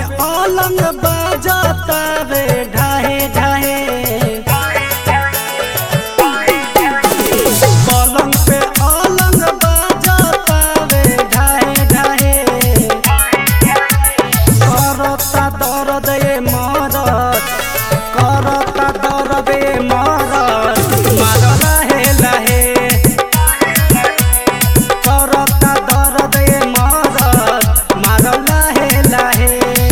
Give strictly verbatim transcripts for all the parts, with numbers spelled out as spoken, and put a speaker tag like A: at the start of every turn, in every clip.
A: पलंग बजाता रे ढाहे ढाहे, पलंग पे अलंग बजाता रे ढाहे ढाहे, करता दर्द ये मरद, करता दर्द ये मरद, मार लहे लहे, करता दर्द ये मरद, मार लहे लहे।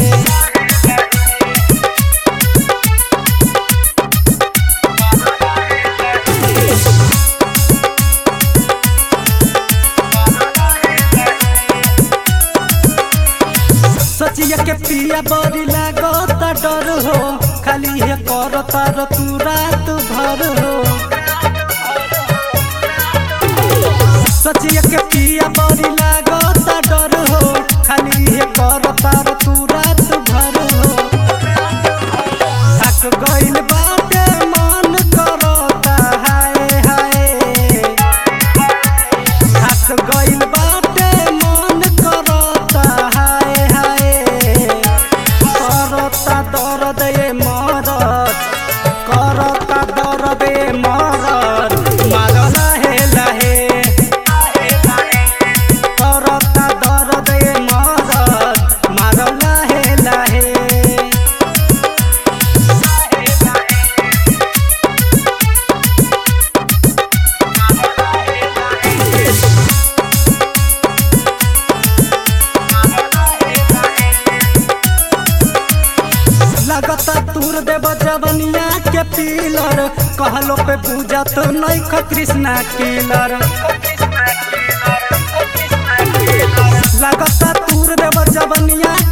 A: सचिया के पिया बड़ी लागता डर हो, खाली है करता रो तू रात भर हो। सचिया के पिया बड़ी लागता डर हो, खाली है करता रो तू रात भर हो। थक गइल बाटे मन करता हाय हाय, थक गइल बाटे मन करता हाय हाय, करता दर्द ये मरद, करता दर्द ये मरद, मार लहे लहे, करता दर्द ये मरद, मार लहे लहे। लगता तूर देव जवनिया के पीलर, कहलो पे बुझत नहीं ख कृष्णा किलर। लगता तूर देव जवनिया